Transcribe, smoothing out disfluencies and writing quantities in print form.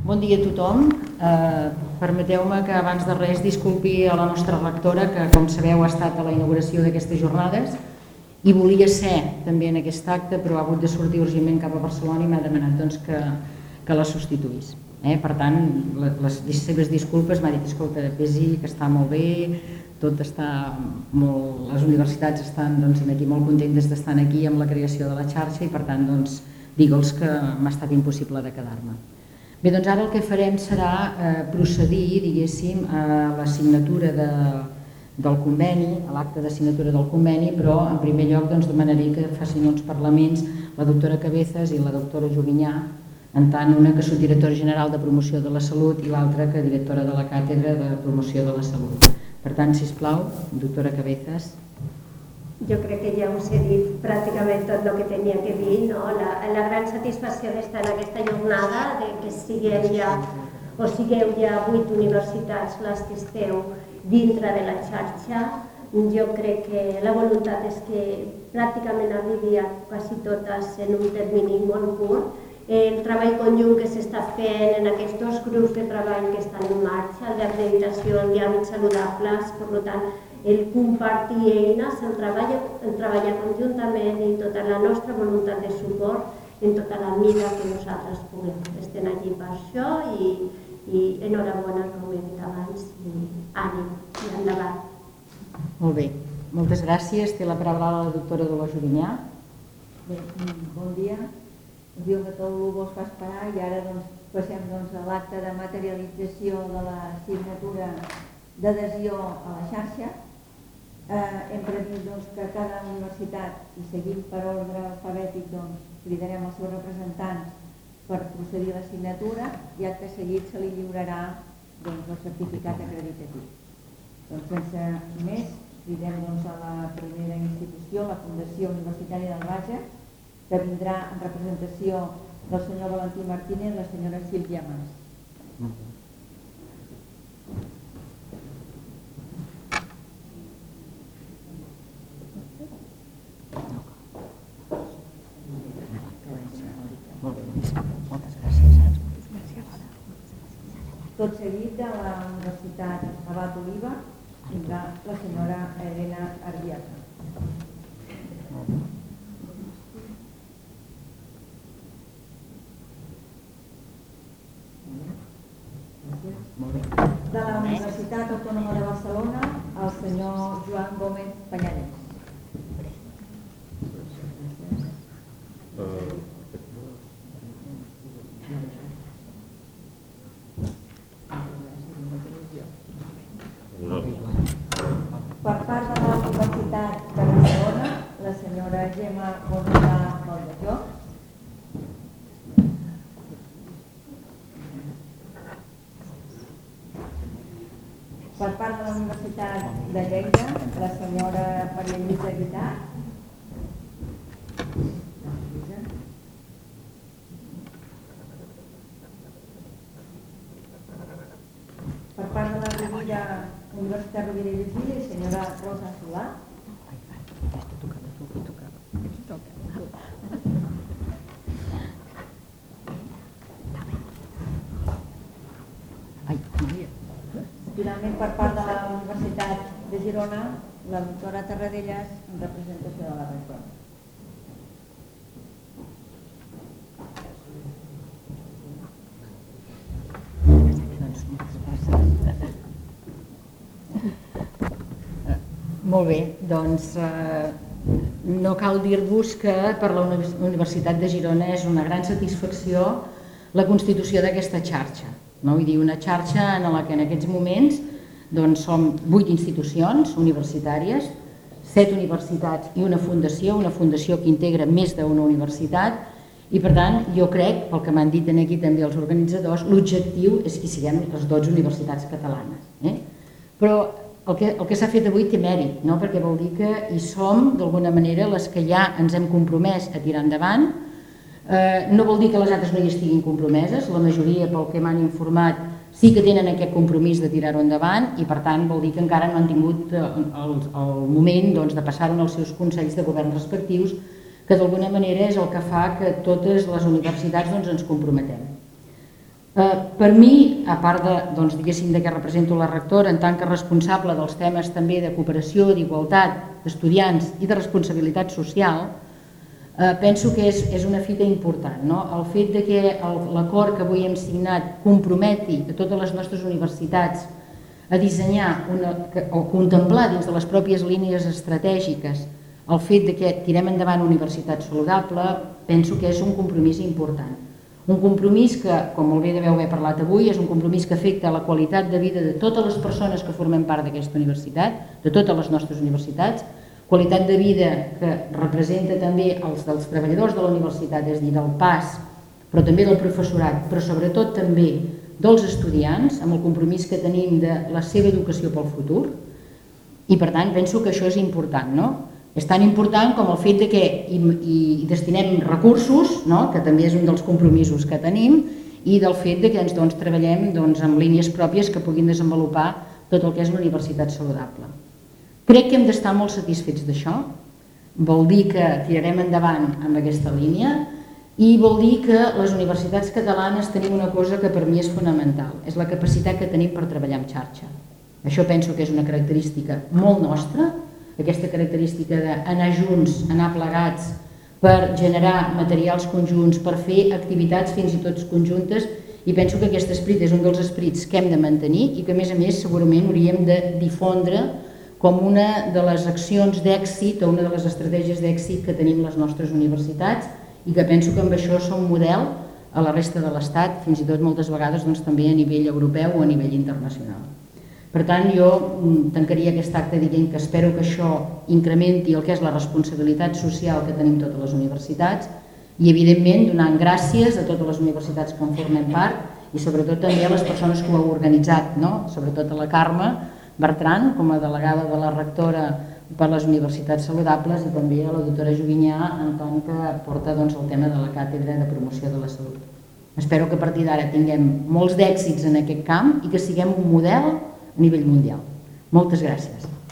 Bon dia a tothom. Permeteu-me que abans de res disculpi a la nostra rectora, que com sabeu ha estat a la inauguració d'aquestes jornades i volia ser també en aquest acte, però ha hagut de sortir urgentment cap a Barcelona i m'ha demanat que la substituís. Per tant, les seves disculpes, m'ha dit, escolta, vés-hi, que està molt bé, tot està molt... Les universitats estan aquí molt contentes d'estar aquí amb la creació de la xarxa i per tant digue'ls que m'ha estat impossible de quedar-me. Bé, doncs ara el que farem serà procedir, diguéssim, a la signatura del conveni, a l'acte de signatura del conveni, però en primer lloc demanaré que facin uns parlaments la doctora Cabezas i la doctora Jovinyà, en tant una que és directora general de promoció de la salut i l'altra que directora de la càtedra de promoció de la salut. Per tant, sisplau, doctora Cabezas. Jo crec que ja us he dit pràcticament tot el que tenia que dir. La gran satisfacció d'estar en aquesta jornada, que sigueu ja 8 universitats les que esteu dintre de la xarxa. Jo crec que la voluntat és que pràcticament arribi a quasi totes en un termini molt curt. El treball conjunt que s'està fent en aquests dos grups de treball que estan en marxa, el d'acreditació, el d'hàbits saludables, per tant, el compartir eines, el treballar conjuntament i tota la nostra voluntat de suport en tota la mida que nosaltres puguem. Estem allí per això i enhorabona, com he dit abans, i ànim i endavant. Molt bé, moltes gràcies. Té la paraula la doctora Dolors Jovinyà. Bé, bon dia. Us diu que tot el vos fa esperar i ara passem a l'acte de materialització de la signatura d'adhesió a la xarxa. Hem previst que cada universitat, i seguint per ordre alfabètic, cridarem els seus representants per procedir a la signatura i acte seguit se li lliurarà el certificat acreditatiu. Sense més, cridem a la primera institució, la Fundació Universitària del Bages, que vindrà en representació del senyor Valentí Martínez i la senyora Sílvia Mas. Tot seguit de la Universitat Abat Oliva vindrà la senyora Elena Arbiaca. De la Universitat Autònoma de Barcelona, el senyor Joan Gómez Pañares. Per part de la Universitat de Barcelona, la senyora Gemma Bonita Valdelló. Per part de la Universitat de Lleida, la senyora Maria Lluïsa Guitart. Per part de la Universitat Rovira i Virgili, la senyora Rosa Solà. Finalment, per part de la Universitat de Girona, la doctora Tarradellas, en representació de la rectora. Molt bé, doncs no cal dir-vos que per la Universitat de Girona és una gran satisfacció la constitució d'aquesta xarxa. Vull dir, una xarxa en la que en aquests moments som 8 institucions universitàries, 7 universitats i una fundació que integra més d'una universitat i per tant jo crec, pel que m'han dit aquí també els organitzadors, l'objectiu és que siguem les 12 universitats catalanes. Però el que s'ha fet avui té mèrit, perquè vol dir que hi som d'alguna manera les que ja ens hem compromès a tirar endavant. No vol dir que les altres no hi estiguin compromeses, la majoria, pel que m'han informat, sí que tenen aquest compromís de tirar-ho endavant i per tant vol dir que encara no han tingut el moment de passar-ho als seus consells de govern respectius, que d'alguna manera és el que fa que totes les universitats ens comprometem. Per mi, a part de que represento la rectora en tant que responsable dels temes també de cooperació, d'igualtat, d'estudiants i de responsabilitat social, penso que és una fita important. El fet de que l'acord que avui hem signat comprometi a totes les nostres universitats a dissenyar o contemplar dins de les pròpies línies estratègiques el fet de que tirem endavant una universitat saludable, penso que és un compromís important. Un compromís que, com molt bé deveu haver parlat avui, és un compromís que afecta la qualitat de vida de totes les persones que formem part d'aquesta universitat, de totes les nostres universitats, qualitat de vida que representa també els dels treballadors de la universitat, és a dir, del PAS, però també del professorat, però sobretot també dels estudiants, amb el compromís que tenim de la seva educació pel futur, i per tant penso que això és important, no? És tan important com el fet de que hi destinem recursos, que també és un dels compromisos que tenim, i del fet de que ens treballem amb línies pròpies que puguin desenvolupar tot el que és una universitat saludable. Crec que hem d'estar molt satisfets d'això, vol dir que tirarem endavant amb aquesta línia i vol dir que les universitats catalanes tenim una cosa que per mi és fonamental, és la capacitat que tenim per treballar en xarxa. Això penso que és una característica molt nostra, aquesta característica d'anar junts, anar plegats per generar materials conjunts, per fer activitats fins i tot conjuntes, i penso que aquest esperit és un dels esperits que hem de mantenir i que a més segurament hauríem de difondre com una de les accions d'èxit o una de les estratègies d'èxit que tenim les nostres universitats i que penso que amb això som model a la resta de l'Estat, fins i tot moltes vegades també a nivell europeu o a nivell internacional. Per tant, jo tancaria aquest acte dient que espero que això incrementi el que és la responsabilitat social que tenim totes les universitats i, evidentment, donant gràcies a totes les universitats que en formen part i sobretot també a les persones que ho heu organitzat, sobretot a la Carme Bertran, com a delegada de la rectora per les universitats saludables, i també a la doctora Jovinyà, en tant que porta el tema de la càtedra de promoció de la salut. Espero que a partir d'ara tinguem molts d'èxits en aquest camp i que siguem un model a nivell mundial. Moltes gràcies.